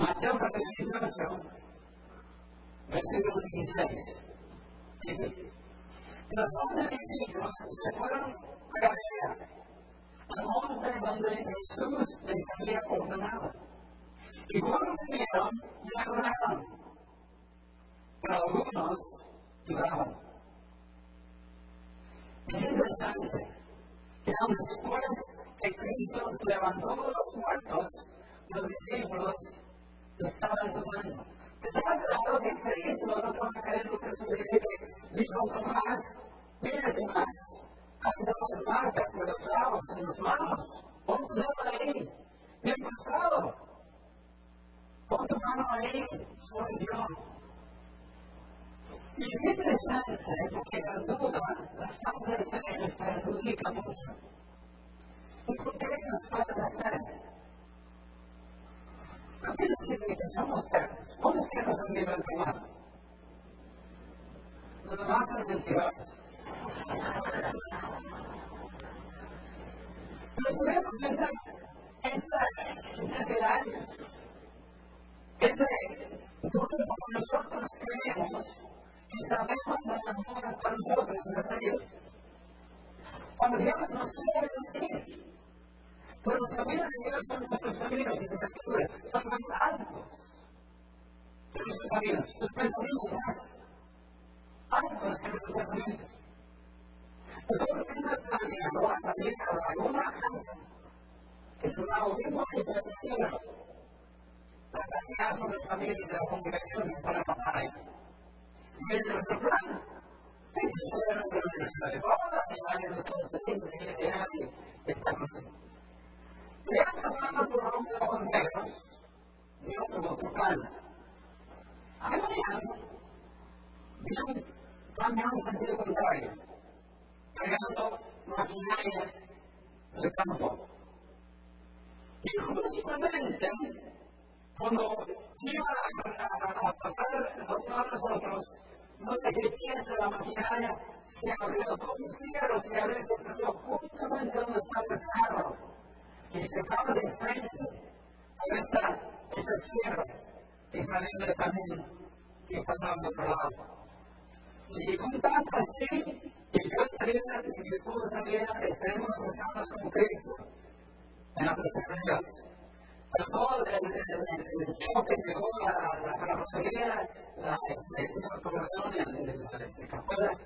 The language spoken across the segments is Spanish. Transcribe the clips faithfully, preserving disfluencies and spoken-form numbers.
Mateo capítulo dieciocho, versículo dieciséis. Dice: los once discípulos se fueron a Galilea, al monte donde Jesús les había ordenado. Y cuando vinieron, le adoraron, pero algunos dudaban. Es interesante que aun después que Cristo se levantó de los muertos, los discípulos estaban dudando. Estaba claro que Cristo no trabajaría en lo que dijo Tomás: mira, Tomás, haz dos marcas de los clavos en las manos, pon tu dedo ahí, bien pasado, pon tu mano ahí, soy yo. Y es interesante porque la duda, la falta de fe, nos perjudica mucho. ¿Y por qué nos falta de fe? Aquellos que somos cerdos, ¿cómo es que nos han vivido el tomar? Los demás son mentirosos. Pero podemos pensar, esta necesidad, ese grupo que nosotros creemos y sabemos la mejor para nosotros en la serie. Cuando Dios nos quiere decir, pero los caminos de Dios son nuestros caminos, dice la Escritura, son más altos que nuestros caminos, sus pensamientos más altos que nuestros pensamientos. Nosotros hemos planeado a salir a alguna casa que se llama Olimpo y Protección para pasear con las familias de la congregación para pasar ahí. Y es nuestro plan. Eso era nuestra universidad de boda, y varios de los felices de ir a esta noche. Ya pasando por un de bomberos, Dios tuvo otro plan. A mí me cambia un sentido contrario, cargando maquinaria de campo. Y justamente cuando iba a, a pasar los manos otros, no sé qué pieza de la maquinaria se abrió todo un fierro, se abrió y se pasó justamente donde estaba el carro. Y se acaba de frente a esta, ese fierro y saliendo del camino y pasando al otro lado. Y un tanto así, y yo saliera, y mi esposa saliera, estaremos pasando como Cristo en la presencia de Dios. Pero todo el, el, el, el choque pegó la, la carrocería, la perdón, el, el, el cajuela,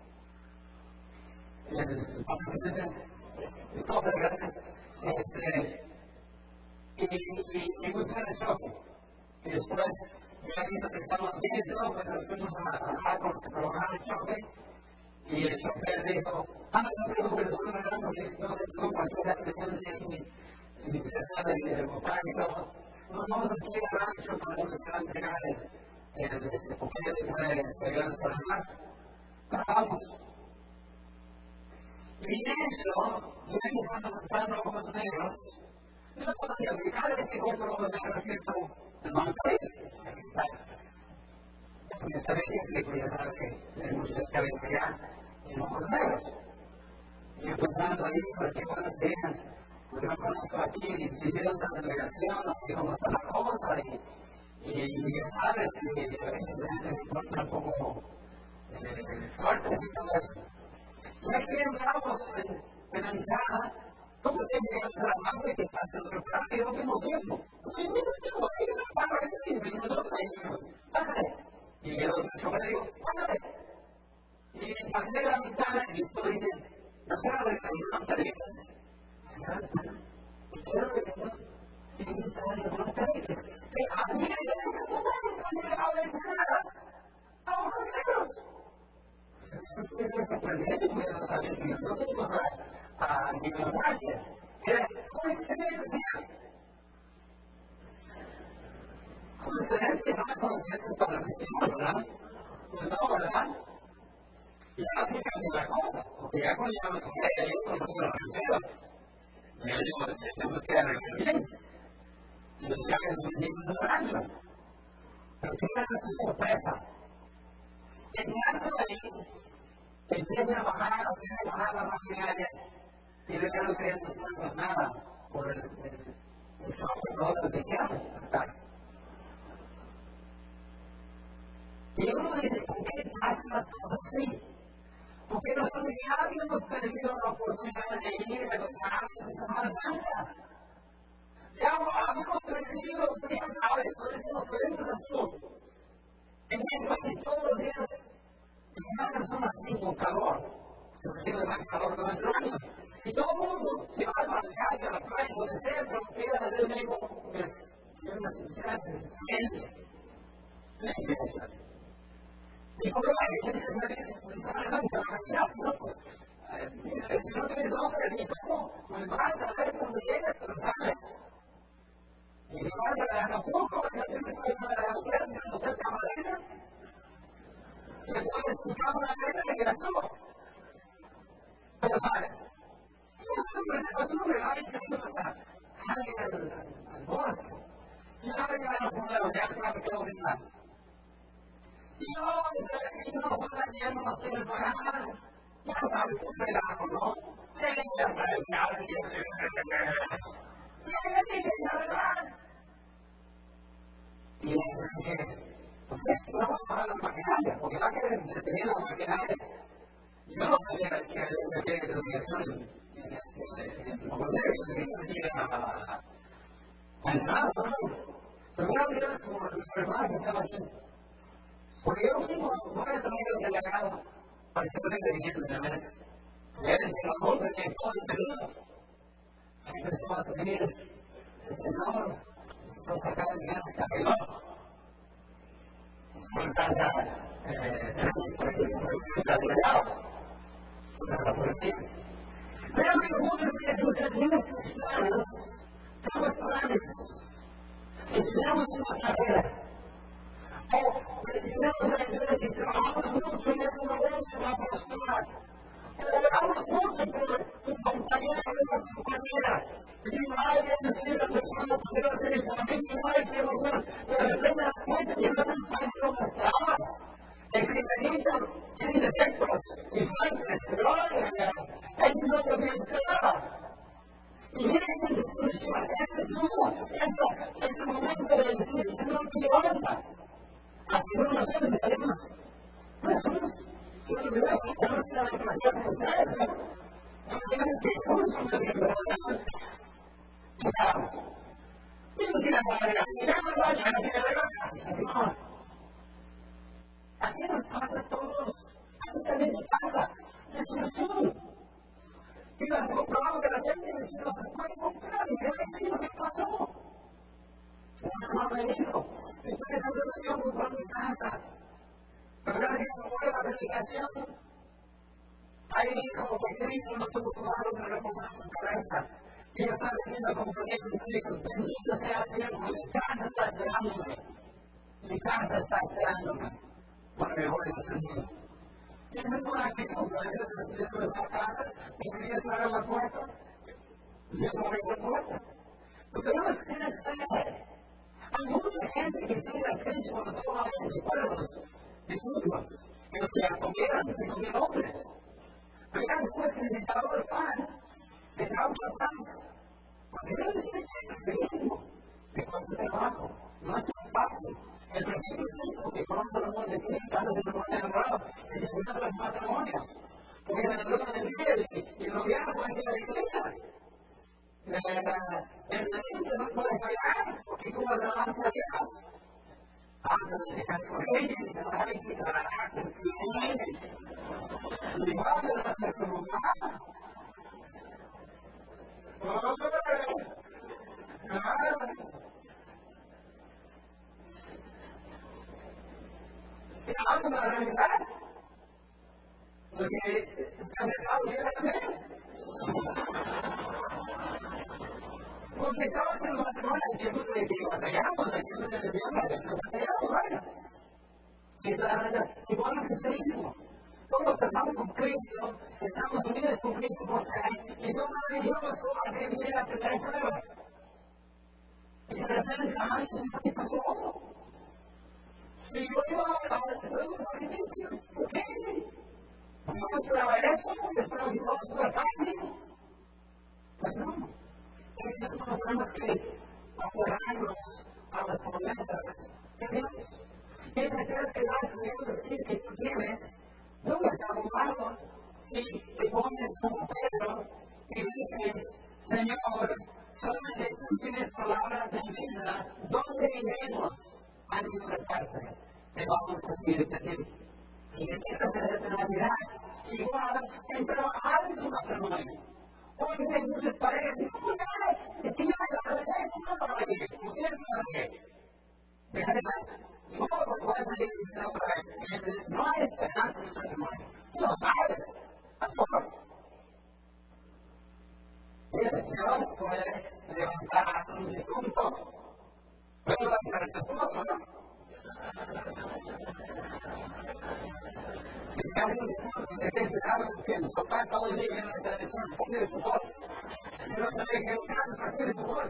el papel, y todo, gracias. Este, y, y, y muy fuerte el choque. Y después, ya visto que estamos viendo, pues fuimos a trabajar con su programa de choque. Y el chofer dijo: ah, no, no, no, pero nosotros hablamos de no sé cómo cualquier presencia en mi en mi casa de botar y todo. Nos vamos aquí al rancho para donde se va a entregar el papel de exterior para el mar. Vamos. Y en eso, yo empezando a comprarlo con los negros, no podía ubicar este cuerpo con los negros que son el Monterrey. Porque esta vez es que ya sabes que hay muchos que ven allá en los negros. Y yo pensando ahí, ¿por qué buenas dejan? Porque no conozco aquí, hicieron esta delegación, así cómo está la cosa, y, y, y ya sabes que a veces la gente se encuentra un poco eh, fuertes y todo eso. Y aquí entramos en, en la entrada, ¿cómo te llegas a la madre que está en otro carro y al mismo tiempo? Porque al mismo tiempo, hay una carro que sí, y nosotros ahí, pásale. Y yo le digo: pásale. Y pasé la mitad y después dicen: no se haga de la montañas. Y quiero que no, y dice: no se montañas. Que a mí me dicen que no se haga de nada. ¡Vamos a verlos! Eso es sorprendente, porque no sabía que no tenemos a mi memoria. Era, ¿cómo es que me decía? Coincidencia, no me coincidencia para la misión, ¿verdad? Pues no, ¿verdad? Y ahora sí cambia la cosa, porque ya cuando llegamos con ella, yo conozco la ranchera. Y yo digo: pues tenemos que arreglar bien. Y los que hagan un día de rancho. Pero qué era su sorpresa. Llegando ahí, empiezan a bajar, empiezan a bajar la maquinaria, y ve que no querían nosotros nada por el shock de todo lo que hicieron. hacen las cosas así. Porque nosotros ya habíamos perdido la oportunidad de ir a los santos en Semana Santa. Ya habíamos perdido, ya sabes, por eso nos podemos hacer. En casi todos los días, en una zona así con calor, que se tiene más calor durante el año. Y todo el mundo se va a la calle, a la playa, donde sea, pero queda desde el medio, pues, es una sociedad siempre. La iglesia. Y por la iglesia es una santa, ¿no? Pues, si no tienes nombre ni cómo, pues vas a ver cuando llegas, pero sabes. Y si vas a Acapulco, vas a ver que vas a la iglesia, no te camarera, te puedes buscar una vez de migración. Pero sabes, esto no es costumbre, hay que ir al bosque. Y ahora ya no podemos, ya no me quedo brindando. Y no, y no estás yendo a hacer el programa, ya sabes tu verano, ¿no? Ya sabes, ya sabes, y le dije, pues vamos a parar la maquinaria, porque va a querer detener la maquinaria. Yo no sabía que había que educación en los modelos, que ir a entrada, pero voy a mirar por el hermano que estaba aquí. Porque yo mismo voy a tener el delegado para que se pueda dirigir de la mesa. Y él es la bolsa que todo el periodo. Ahí me va a venir el Señor, son sacar el dinero hasta que no. Por casa, la delegado, la policía. Pero muchas veces lo que tenemos cristianos, tenemos planes, estudiamos una carrera. O tenemos la iglesia y trabajamos mucho en ese negocio para prosperar. O oramos mucho por un compañero o una compañera. Y si no hay en decir la persona que quiero hacer el familia, no hay que emocionar. Pero de repente das cuenta que no están pagando las trabas. El cristianismo tiene defectos y faltas, pero hay un otro que entrar. Y miren esta discusión, esta duda, este momento de decir, Señor, ¿qué onda? Así no nos deben de salir más. Pues somos, si no me das, tenemos que ser demasiado como ustedes, ¿no? No tenemos que curso de verdad. Claro. Y no tiene para la vida, no vaya a la vida de la Señor. Así nos pasa a todos. A mí también me pasa. Desilusión. Y la comprobamos de la gente y no se puede comprar. Y qué es lo que pasó. Una mamá me dijo, estoy en relación con mi casa. Pero gracias por la predicación, ahí dijo que Cristo no tuvo tomado de reposar su cabeza. Y yo estaba diciendo como proyecto de Cristo, bendito sea el Señor, mi casa está esperándome. Mi casa está esperándome. Por mejor es el mío. Y esa es una actitud, a veces dentro de las casas, y si quieres cerrar la puerta, yo cerré la puerta. Porque no es que tiene que ser. Hay mucha gente que sigue a Cristo cuando toma en sus pueblos, discípulos, que los que comieron, se comieron hombres. Pero ya después que se acabó el pan, se acabó el pan. Porque no es el cristianismo que con su trabajo, no es tan fácil. El versículo cinco, que pronto los hombres de Cristo antes de poner enamorado, es el primero de los matrimonios. Porque en el lugar del día y el noviazgo puede ser la iglesia. El niño no puede fallar, porque como la alabanza a Dios. Antes de dejar su rey, se va a ir a trabajar con su rey. Y va a hacer su lugar. ¿Qué pasa con la realidad? Porque están dejados de la porque todos los matrimonios que hemos decidido batallamos, haciendo la decisión, batallamos, vaya. Y es la verdad, igual que el cristianismo. Todos estamos con Cristo, estamos unidos con Cristo por fe, y no hay Dios o que viene a tener pruebas. Y de repente, ay, ¿qué pasó? Si yo iba a la sacrificio, ¿por qué? ¿No esperaba eso? ¿Esperaba que todo fuera fácil? Pues no. Nosotros nos tenemos que aferrarnos a las promesas de Dios. esa característica que decir que tú tienes, nunca está malo si te pones como Pedro y dices, Señor, solamente tú tienes palabras de vida, ¿dónde iremos a nuestra parte? Te vamos a seguir de ti. Y que tengas esa tenacidad. Igual, entró algo en matrimonio. Hoy en muchas parejas, no, ya, es que ya me la verdad, no lo regué, ustedes no lo regué. Déjate mal. No, porque voy a salir otra vez. No hay esperanza en el matrimonio. Tú lo sabes. Haz poco. Dios puede levantar a un difunto. Pero la mujer es esposo, ¿no? Si casi es que esperamos que el papá todo el día en la televisión, partido de fútbol. Yo no sabía que era un partido de fútbol.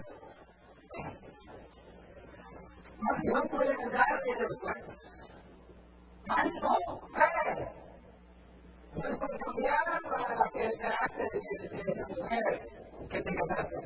Dios puede ayudarte de los cuerpos. Tanto, fe. No es por cambiar el carácter de esa mujer que te casaste.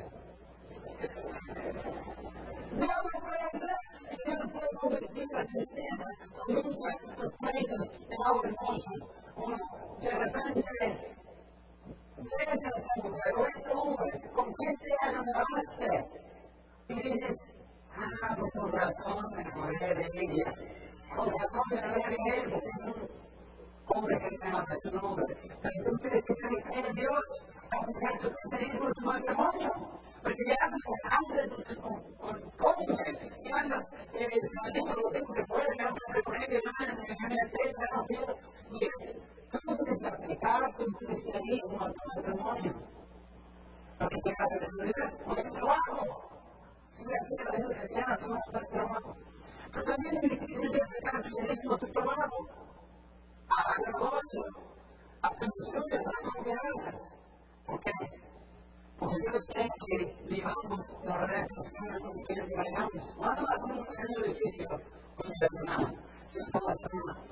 Dios lo puede hacer. Dios lo puede convertir la tristeza, los pleitos en algo hermoso. O de repente, dejas a esa mujer o ese hombre con quien te enamoraste y dices, ah, pues con razón me enamoré de ella. Con razón me enamoré de él, porque es un hombre que te ama, es un hombre. Pero tú tienes que creer en Dios, aunque tú tengas tu matrimonio. Porque ya andas con cónyuge, y andas, digo lo digo que puede, que no se puede, que no me no quiero. Mira, tú tienes que aplicar tu cristianismo a tu matrimonio. Porque te apresuras por ese trabajo. Si haces la vida cristiana, tú no estás trabajo. Pero también tienes que aplicar el cristianismo a tu trabajo, a tu negocio, a tu estudio, a tus confianzas. ¿Por qué? Porque Dios quiere que vivamos la verdad cristiana como quiere que vayamos. No más un pequeño edificio unipersonal, sino toda la semana.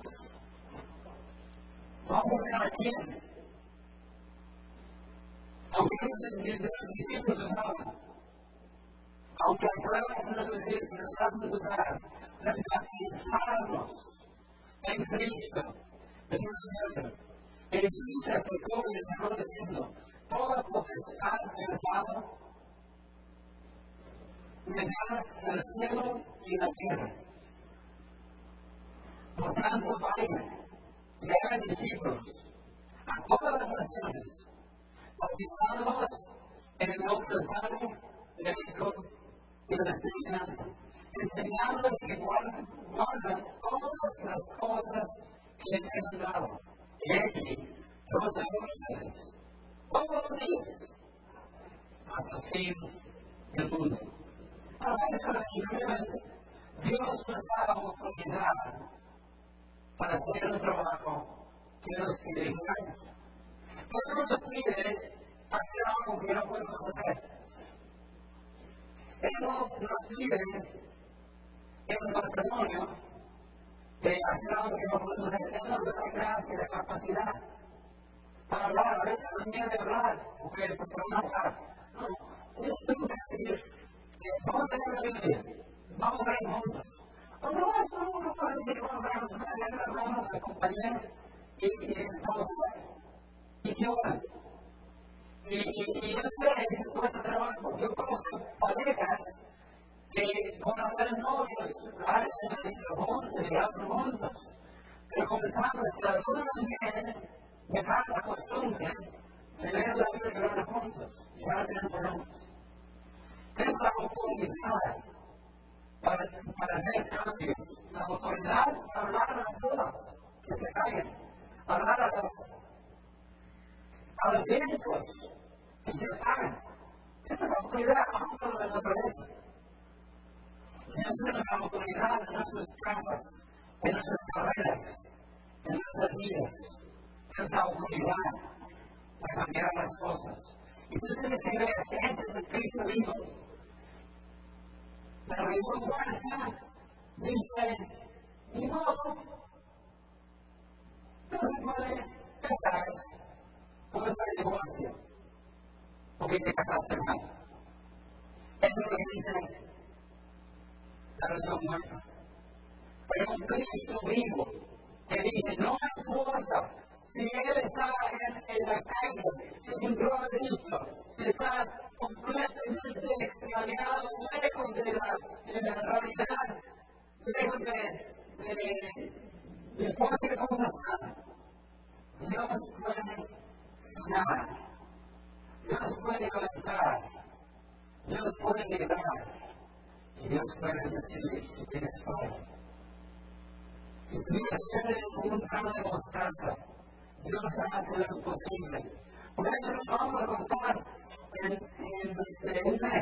Vamos a ver a quién. Aunque los discípulos dudaban, aunque hay pruebas en nuestro edificio, nos hacen dudar, pensarnos en Cristo, en nosotros. Jesús se acercó y les habló diciendo, toda potestad en el Padre me da el cielo y la tierra. Por tanto, vayan y hagan discípulos a todas las naciones, bautizándolos en el nombre del Padre, del Hijo y del Espíritu Santo, enseñándoles que guarden, guarden todas las cosas que les he mandado. Y aquí, yo los hago ustedes todos los días hasta el fin del mundo. Ahora, esto es simplemente Dios nos da la oportunidad para hacer el trabajo que nos pide en años. No nos pide hacer algo que no podemos hacer. Él no nos pide en el matrimonio de hacer algo que no podemos hacer. Él nos da la gracia y la capacidad para hablar, a veces no tiene de hablar, mujer, porque no hablar. No, tienes que decir que vamos a tener una Biblia, vamos a ir juntos. O no, no, no puedes decir, vamos a ir juntos, vamos a acompañar y estamos y que oran. Y, y, y yo sé que es cuesta trabajo. Yo conozco parejas que con hacer novios, hacen juntos y hacen juntos. Pero comenzamos a alguna manera dejar la costumbre de leer la Biblia y orar juntos. Y ahora tenemos problemas. Tenemos la oportunidad para, para hacer cambios. La oportunidad para hablar a las dudas que se caigan. Hablar a los, a los vientos que se apagan. Tenemos la oportunidad, vamos a la naturaleza. Tenemos la oportunidad en nuestras casas, en nuestras carreras, en nuestras vidas. Tenemos la oportunidad para cambiar las cosas. Y tú tienes que ver que ese es el Cristo vivo. Pero el mundo acá dice, ni modo, tú no puedes casar con esta divorcio, porque te casaste mal. Eso es lo que dice la religión muerta. pero un Cristo vivo que dice, no me importa si Él está en, en la calle, si es un drogadicto, si está completamente extraviado, lejos de la, de la realidad, lejos de, de, de cualquier cosa. Dios puede sanar, Dios puede levantar, Dios puede librar y Dios puede recibir si tienes fe. Si tú recibes un grano de mostaza, Dios hace lo imposible. Por eso nos vamos a gozar en, en este, un mes.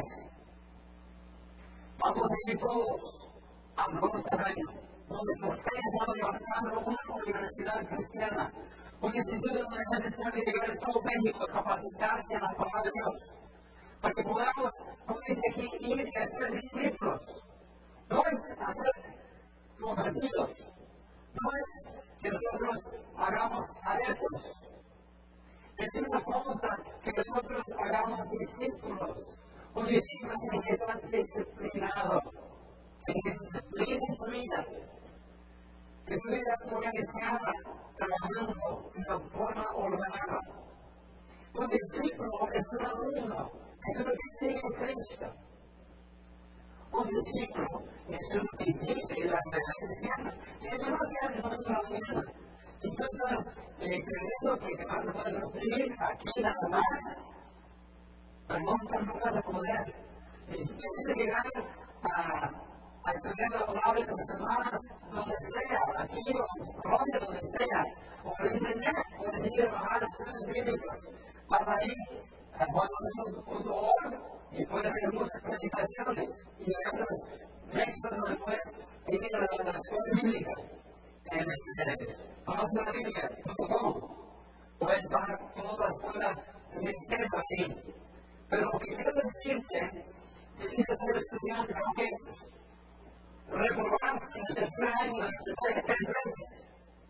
Vamos a ir todos a nuevo terreno, donde por fe estamos levantando una universidad cristiana, un instituto donde la gente puede llegar a todo México a capacitarse en la palabra de Dios, para que podamos, como dice aquí, ir y hacer discípulos. No es hacer convertidos, no es que nosotros hagamos adeptos, es una cosa que nosotros hagamos discípulos, un discípulo es que está disciplinado, que disciplina su vida, que su vida es organizada, trabajando de una forma ordenada. Un discípulo es un alumno, es uno que sigue a Cristo. Un discípulo es uno que vive la verdad cristiana. Y eso no se hace por la mañana. Entonces, eh, creyendo que te vas a poder nutrir aquí nada más, pero nunca no vas a poder. Necesitas llegar a, a estudiar la palabra de las semanas, donde sea, aquí o donde, donde sea, o en internet, o decidir bajar estudios bíblicos. Vas ahí a juan punto org y puedes ver muchas presentaciones y otros textos donde puedes ir a la escuela bíblica en conoce la biblia punto com. Puedes bajar toda la escuela del ministerio aquí. Pero lo que quiero decirte es que ser estudiante, aunque reprobaste en el tercer año, en el tercer veces,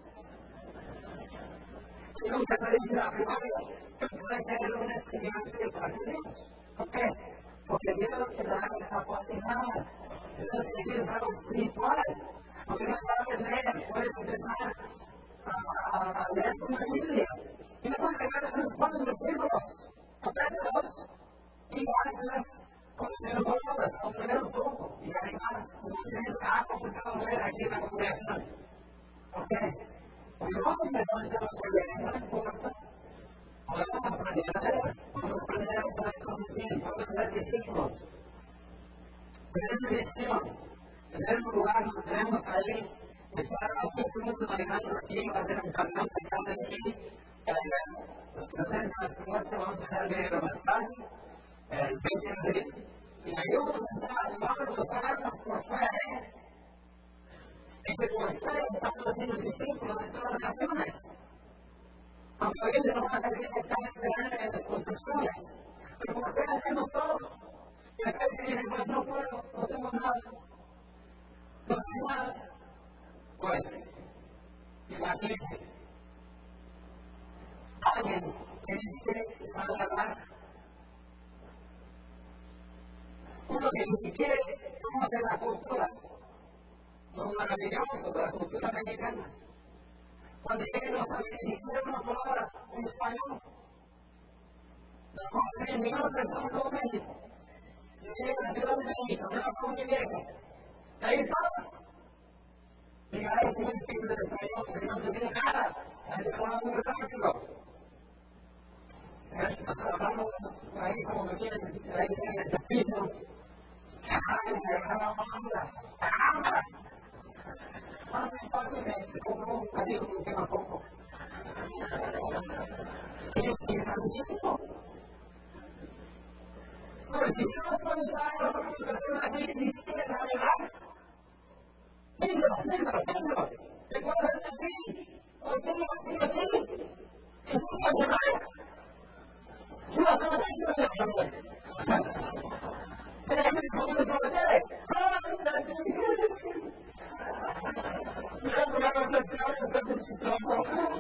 y nunca saliste de la primaria, tú puedes ser un estudiante de parte de Dios. ¿Por qué? Porque Dios te da la capacidad, Dios te da algo espiritual. Porque no sabes leer, puedes empezar a, a, a leer una Biblia. Y no puedes llegar a unos cuantos versículos, apréndelos. Y haces conocer palabras, comprender un poco. Y además, como ustedes han comenzado a leer aquí en la congregación. ¿Por qué? Porque vamos a aprender a leer, no importa. Podemos aprender a leer, podemos aprender a poder consumir, podemos ser discípulos. Pero esa visión, tener un lugar donde tenemos ahí, estar a quince minutos manejando aquí, va a ser un camión que sale de aquí, que allá, los presentes en la muerte, vamos a empezar a leer más tarde. El veinte de abril, y me ayuda a estar, vamos a usarnos por fe, y que por fe estamos haciendo discípulos de todas las naciones. Aunque hoy en día no van a tener que estar en las construcciones, pero por fe hacemos todo. Y acá se dice, pues no puedo, no tengo nada, no sé nada. Pues, imagínate, alguien que dice, sabe hablar, uno que ni siquiera conoce la cultura, lo maravilloso de la cultura mexicana. Cuando llegue no sabe ni siquiera una palabra en español. No conoce ni una persona en todo México. Yo llegué a la Ciudad de México, una familia vieja. Y ahí estaba. Y ahí fue un difícil de español, porque no entendía nada. Ahí se hablaba muy rápido. Estamos hablando ahí como me quieren, ahí se en el tapito. ¡Ay, me agarraba onda! ¡Caramba! Ahora me pasa que me compró un cadillo que quema poco. ¿Qué están diciendo? Pero si yo no puedo usar a una persona así, ni siquiera la verdad. Díselo, díselo, díselo. ¿Te puedo hacer así? ¿O tengo que ir así? ¿Es una verdad? Yo no tengo que ir así. Pero es que no me prometeré. Mira, mira, no se sabe, no se sabe, no se sabe.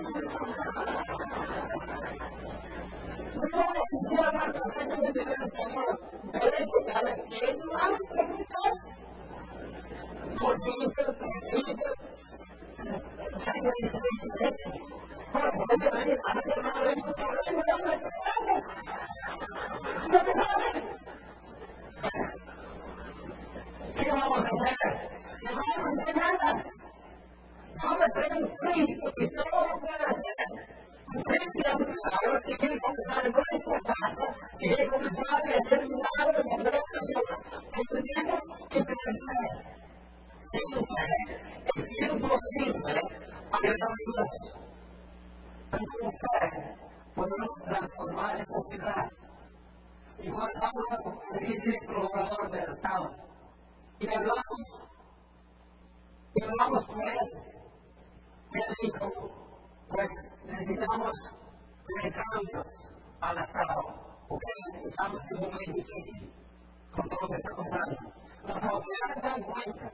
No, si la marca se tiene en español, pero es que a ver, ¿qué es malo? Porque usted Por eso, no te venir a hacer nada de esto, pero no te venir a hacer ¿qué vamos a hacer? ¿Qué vamos a hacer nada? Vamos a tener un Cristo que todo lo puede hacer. Un Cristo ahora que quiere comenzar el cuerpo santo, que quiere comenzar a hacer milagros y hacer cosas. Entendemos que pensar sin fe es imposible agradar a Dios. Pero con fe podemos transformar esta ciudad. Y Juan Pablo es el gobernador del Estado. Y hablamos, y hablamos con él. Él dijo, pues necesitamos tener cambios al Estado, porque estamos en un momento difícil con todo lo que está pasando. Las autoridades se dan cuenta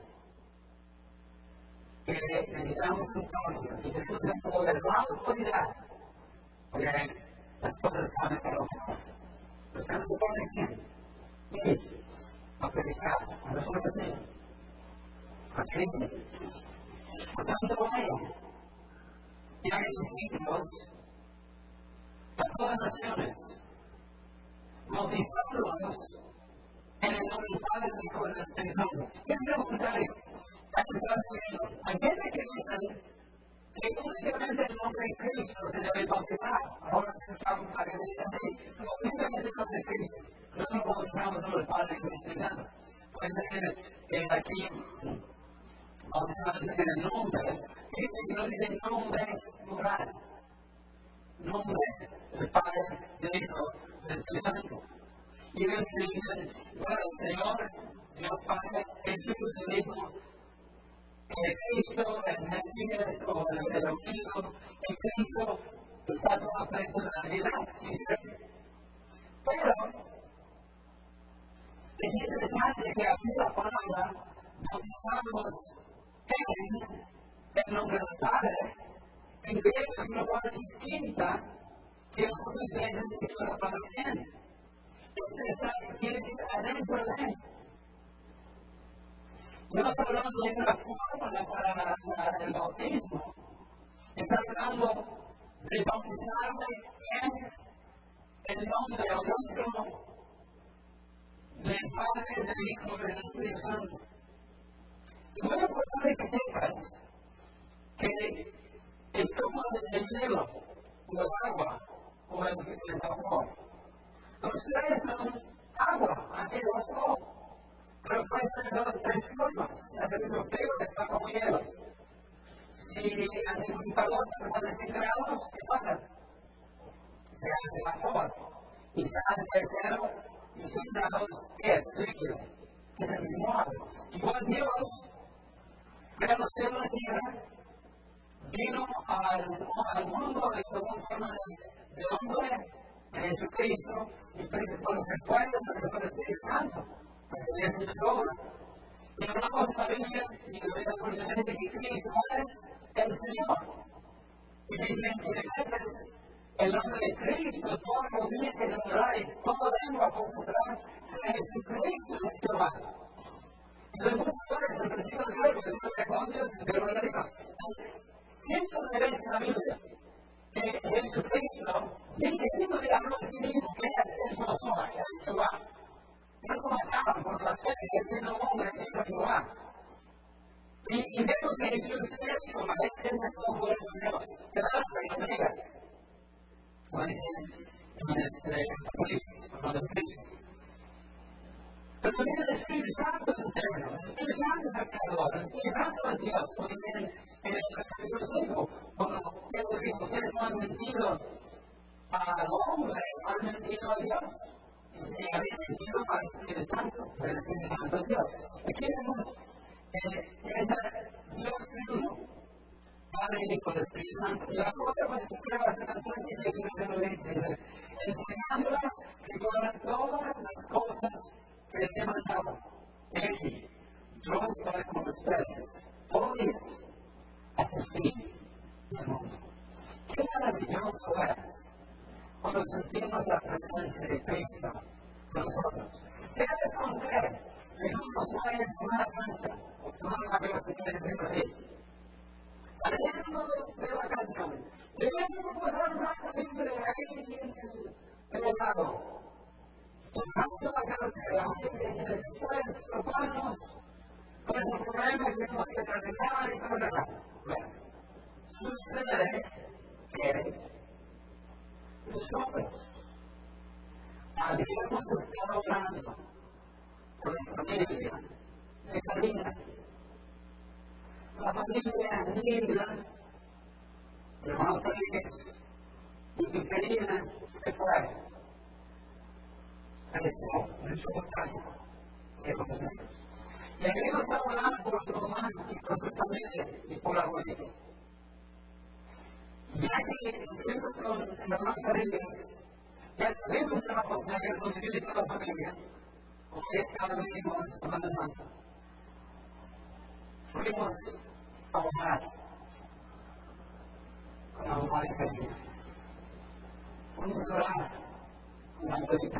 que necesitamos un cambio y tenemos que poder la autoridad, porque las cosas cambian para los demás. Los tenemos que poner quién? Ir a predicar a los vecinos, a Cristo. Por tanto, vaya. Y hay discípulos a todas las naciones, bautizándolos en el nombre del Padre, del Hijo y del Espíritu Santo. Es lo contrario. Hay que estar diciendo, hay gente que dicen que únicamente en el nombre de Cristo se debe bautizar. Ahora se está un par de veces así. No, únicamente en el nombre de Cristo. No nos bautizamos en el nombre del Padre, del Hijo y del Espíritu Santo. Pueden decir que aquí bautizamos en el nombre. Dice que no dice nombre plural, nombre del Padre, del Hijo, del Espíritu Santo. Y ellos dicen, bueno, el Señor, Dios Padre, Jesús, el Hijo, el Cristo, el Mesías, o el Elohim, el Cristo, está toda la personalidad, sí, sí. Pero, es interesante que aquí la palabra, bautizamos en el nombre del Padre, en griego es una palabra distinta que nosotros veces decimos la palabra en. Esta quiere decir adentro de él. No está hablando de una fórmula para el bautismo. Está hablando de bautizarme en el nombre o dentro del Padre, del Hijo y del Espíritu Santo. Y muy importante que sepas que es como el hielo, o el agua, o el, el vapor. Los tres son agua, así de vapor. Pero puede ser de dos tres formas. Si hace mucho frío, está como hielo. Si hace mucho calor, está de cien grados, ¿qué pasa? Se hace vapor. Y se hace de cero y cien grados, ¿qué es? Líquido. Es el mismo agua. Igual Dios, crea los cielos y la tierra, vino al, al mundo de según forma de, de hombre, de Jesucristo, y por los recuerdos del Espíritu Santo, pues sería su obra. Y hablamos de la Biblia, y la Biblia por que Cristo es el Señor. Y dicen que veces el nombre de Cristo, todo lo dice de verdad, y toda lengua confesará que Jesucristo es Jehová. Entonces, muchas veces el versículo de Dios, de Corintios, de Romanos, cientos de veces en la Biblia, que Jesucristo dice que no le habló de sí mismo, que es el yo soy, el Jehová. No como acaban por la fe que él tiene un hombre que es Jehová. Y, y vemos que Jesús es Jehová, es el mismo de Dios, que da la fe como dice en este Apocalipsis, hablando de Cristo. Pero también el Espíritu Santo es eterno, el Espíritu Santo es el creador, el Espíritu Santo es Dios, como dicen en el capítulo cinco, cuando Pedro dijo, ustedes no han mentido al hombre, han mentido a Dios. Y habían mentido al Espíritu Santo, pero el Espíritu Santo es Dios. Aquí vemos ese Dios trino, Padre, Hijo y Espíritu Santo. Y la otra, cuando tú pruebas esta canción, dice que no se lo dice, enseñándolas que guardan todas las cosas que les he mandado. Él, yo estoy con ustedes todos los días hasta el fin del mundo. Qué maravilloso es cuando sentimos la presencia de Cristo con nosotros. Fíjate con qué dejamos no hay Semana Santa, o tomar una vez que quiere decir así. saliendo de vacaciones, queriendo pasar un rato libre ahí en el, en el lago, tomando la carretera, y después topamos con ese problema que tenemos que terminar y todo lo demás. Bueno, sucede que nosotros habíamos estado hablando con la familia de Karina, la familia linda de hermano Rodríguez, y que Karina se fue. Falleció en su trágico de los medios. Y habíamos estado hablando por su mamá y por su familia y por la abuelita. Ya que estuvimos con el hermano Rodríguez, ya estuvimos en la familia, con la familia, como es cada domingo en Semana Santa. Fuimos a orar con la mamá de Karina. Fuimos a orar con la abuelita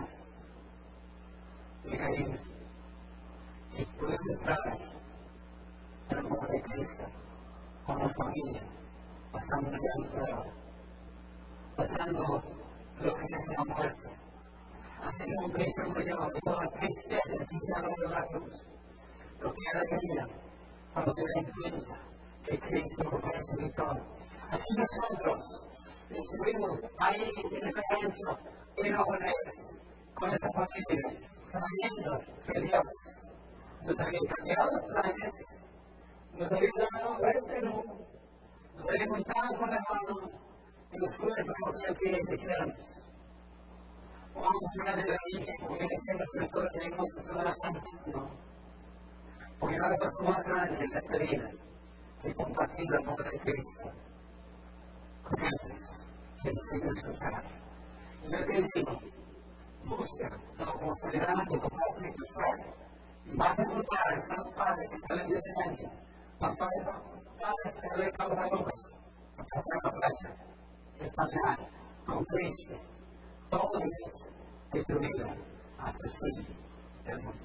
de Karina. Y pudimos estar en el amor de Cristo con la familia, pasando el prueba, pasando lo que es la muerte. Así como Cristo murió de toda tristeza y sano de la cruz, lo que era querida cuando se da cuenta que Cristo resucitó. Así nosotros estuvimos ahí en el evento en Nuevo León, con esa familia, sabiendo que Dios nos había cambiado los planes, nos había dado este nuevo, nos había juntado con la mano y nos fue lo que quisiéramos. Vamos a hablar de la iglesia, porque siempre nosotros tenemos toda la gente, no. Porque no hay cosa más grande en esta vida que compartir el amor de Cristo con ellos, que nos siguen escuchando. Y yo te digo, busca la oportunidad de compartir tu fe. Vas a encontrar a esos padres que salen de enseñanza, los padres que salen de causadores, a pasar la playa, espacial, con Cristo, todos los días de tu vida hasta el fin del mundo.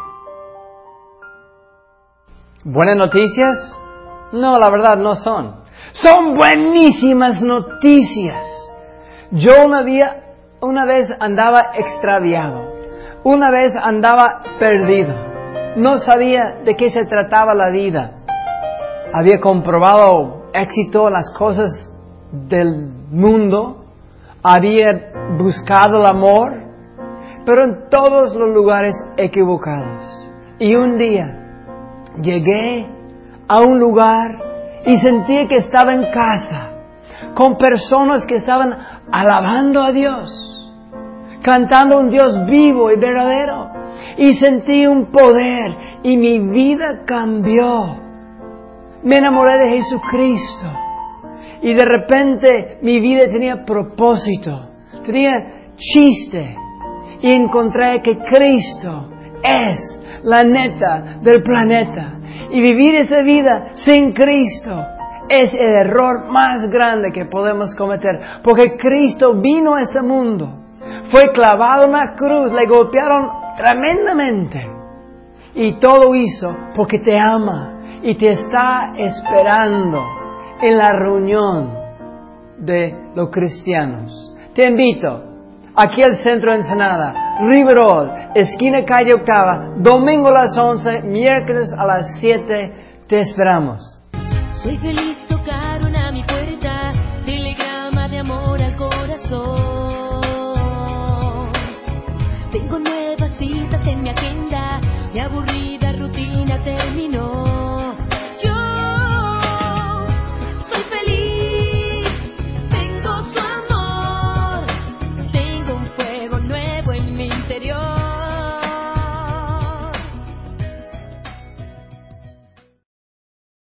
¿Buenas noticias? No, la verdad no son. Son buenísimas noticias. Yo una, día, una vez andaba extraviado. Una vez andaba perdido. No sabía de qué se trataba la vida. Había comprobado éxito en las cosas del mundo. Había buscado el amor, pero en todos los lugares equivocados. Y un día llegué a un lugar y sentí que estaba en casa, con personas que estaban alabando a Dios, cantando a un Dios vivo y verdadero. Y sentí un poder y mi vida cambió. Me enamoré de Jesucristo. Y de repente mi vida tenía propósito, tenía chiste. Y encontré que Cristo es la neta del planeta. Y vivir esa vida sin Cristo es el error más grande que podemos cometer. Porque Cristo vino a este mundo, fue clavado en la cruz, le golpearon tremendamente. Y todo hizo porque te ama y te está esperando en la reunión de los cristianos. Te invito aquí al centro de Ensenada, Riverol, esquina calle Octava, domingo a las once, miércoles a las siete, te esperamos. Soy feliz tocar una mi puerta.